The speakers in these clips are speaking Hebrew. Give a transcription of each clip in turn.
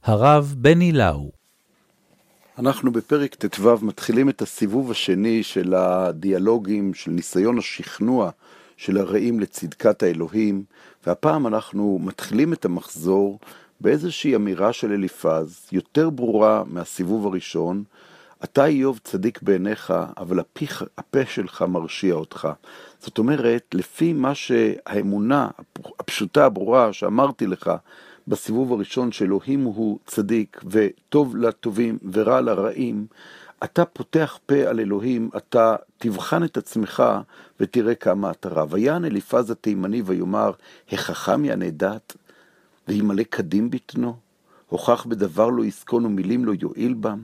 הרב בני לאו. אנחנו בפרק ט"ו מתחילים את הסיבוב השני של הדיאלוגים, של ניסיון השכנוע של הרעים לצדקת האלוהים, והפעם אנחנו מתחילים את המחזור באיזושהי אמירה של אליפז, יותר ברורה מהסיבוב הראשון. אתה איוב צדיק בעיניך, אבל הפה שלך מרשיע אותך. זאת אומרת, לפי מה שהאמונה הפשוטה הברורה שאמרתי לך, בסיבוב הראשון שאלוהים הוא צדיק וטוב לטובים ורע לרעים, אתה פותח פה על אלוהים, אתה תבחן את עצמך ותראה כמה אתה רע. ויען אליפז התימני ויאמר, החכם יענה דת וימלא קדים בטנו, הוכח בדבר לא יסכון ומילים לא יועיל בם.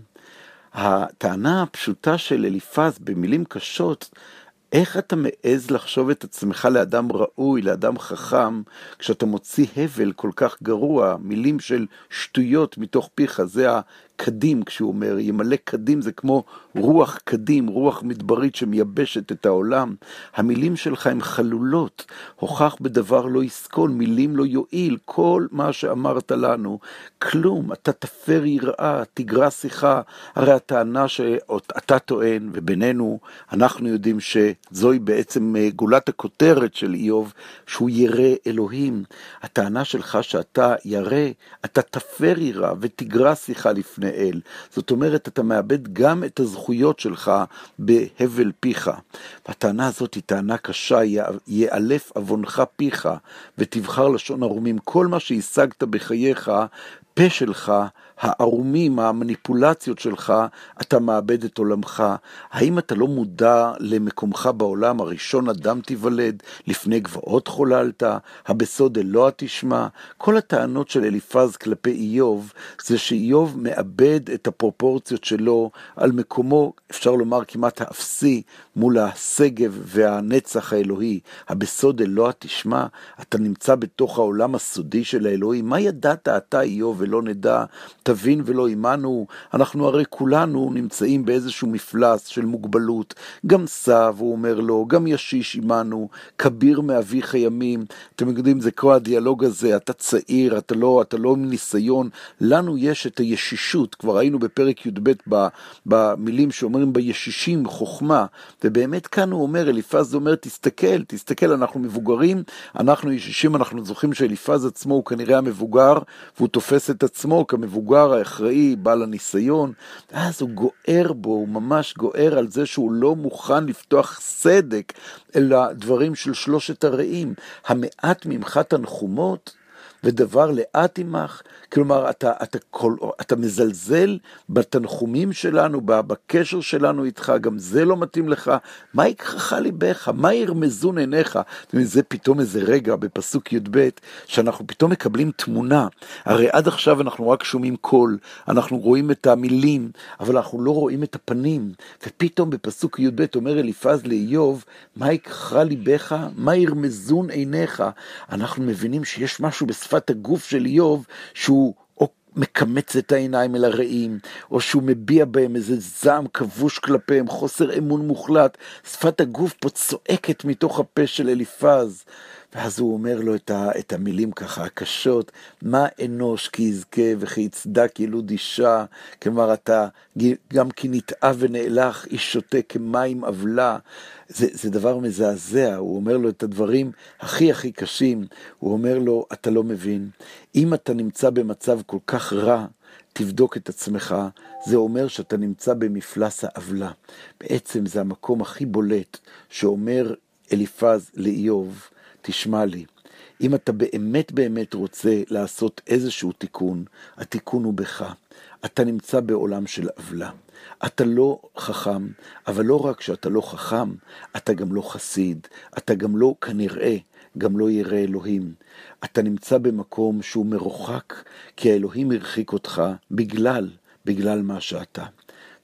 הטענה הפשוטה של אליפז במילים קשות, איך אתה מעז לחשוב את עצמך לאדם ראוי, לאדם חכם, כשאתה מוציא הבל כל כך גרוע, מילים של שטויות מתוך פיך, זה הקדים כשהוא אומר, ימלא קדים זה כמו רוח קדים, רוח מדברית שמייבשת את העולם. המילים שלך הן חלולות, הוכח בדבר לא יסכון, מילים לא יועיל, כל מה שאמרת לנו, כלום, אתה תפר יראה, תגרע שיחה, הרי הטענה שאתה טוען, ובינינו אנחנו יודעים זוהי בעצם גולת הכותרת של איוב, שהוא ירא אלוהים. הטענה שלך שאתה ירא, אתה תפר יראה ותגרע שיחה לפני אל. זאת אומרת, אתה מאבד גם את הזכויות שלך בהבל פיך. והטענה הזאת היא טענה קשה, יאלף אבונך פיך ותבחר לשון ערומים. כל מה שהשגת בחייך, פה שלך, הערומים, המניפולציות שלך, אתה מאבד את עולמך. האם אתה לא מודע למקומך בעולם? הראשון אדם תיוולד, לפני גבעות חוללת, הבסוד אלוה תשמע. כל הטענות של אליפז כלפי איוב, זה שאיוב מאבד את הפרופורציות שלו על מקומו, אפשר לומר כמעט האפסי, מול הסגב והנצח האלוהי. הבסוד אלוה תשמע, אתה נמצא בתוך העולם הסודי של האלוהים. מה ידעת אתה איוב ולא נדע? תבין ולא אימנו. אנחנו הרי כולנו נמצאים באיזשהו מפלס של מוגבלות. גם סב, הוא אומר לו, גם ישיש אימנו, כביר מאביך ימים. אתם יודעים, זה כל הדיאלוג הזה, אתה צעיר, אתה לא מניסיון. לנו יש את הישישות, כבר היינו בפרק י"ב במילים שאומרים בישישים חוכמה, ובאמת כאן הוא אומר, אליפז אומר, תסתכל, אנחנו מבוגרים, אנחנו ישישים, אנחנו זוכרים שאליפז עצמו הוא כנראה המבוגר, והוא תופס את עצמו כמבוגר האחראי, בעל הניסיון, אז הוא גוער בו, הוא ממש גוער על זה שהוא לא מוכן לפתוח סדק אל הדברים של שלושת הרעים. המעט ממך תנחומות, ודבר לאט עמך, כלומר, אתה מזלזל בתנחומים שלנו, בקשר שלנו איתך, גם זה לא מתאים לך. מה יקחך ליבך? מה ירמזון עיניך? זה פתאום איזה רגע בפסוק י"ב, שאנחנו פתאום מקבלים תמונה. הרי עד עכשיו אנחנו רק שומעים קול, אנחנו רואים את המילים, אבל אנחנו לא רואים את הפנים. ופתאום בפסוק י"ב אומר אליפז לאיוב, מה יקחך ליבך? מה ירמזון עיניך? אנחנו מבינים שיש משהו בשפת הגוף של איוב, שהוא או מקמץ את העיניים אל הרעים, או שהוא מביע בהם איזה זעם כבוש כלפיהם, חוסר אמון מוחלט. שפת הגוף פה צועקת מתוך הפה של אליפז. ואז הוא אומר לו את המילים ככה הקשות, מה אנוש כי יזכה וכי יצדק ילוד אישה, כלומר אתה גם כי נטעה ונאלח איש שותה כמים אבלה. זה דבר מזעזע. הוא אומר לו את הדברים הכי קשים, הוא אומר לו, אתה לא מבין, אם אתה נמצא במצב כל כך רע, תבדוק את עצמך, זה אומר שאתה נמצא במפלס העוולה. בעצם זה המקום הכי בולט שאומר אליפז לאיוב, תשמע לי, אם אתה באמת רוצה לעשות איזשהו תיקון, התיקון הוא בך. אתה נמצא בעולם של עוולה. אתה לא חכם, אבל לא רק שאתה לא חכם, אתה גם לא חסיד, אתה גם לא כנראה, גם לא ירא אלוהים. אתה נמצא במקום שהוא מרוחק, כי האלוהים הרחיק אותך בגלל מה שאתה.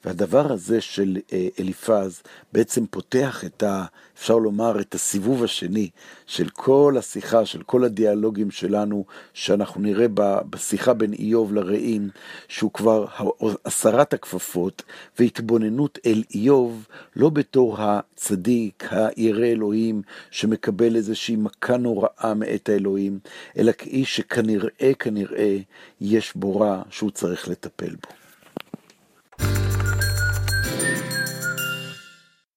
והדבר הזה של אליפז בעצם פותח אפשר לומר, את הסיבוב השני של כל השיחה, של כל הדיאלוגים שלנו, שאנחנו נראה בשיחה בין איוב לרעים, שהוא כבר הסרת הכפפות, והתבוננות אל איוב, לא בתור הצדיק, הירא אלוהים, שמקבל איזושהי מכה נוראה מאת האלוהים, אלא כאיש שכנראה יש בו רע שהוא צריך לטפל בו.